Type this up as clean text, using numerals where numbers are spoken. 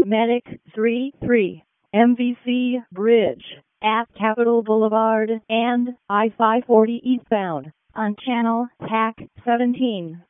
Medic 33, MVC Bridge, at Capitol Boulevard and I-540 eastbound on Channel TAC 17.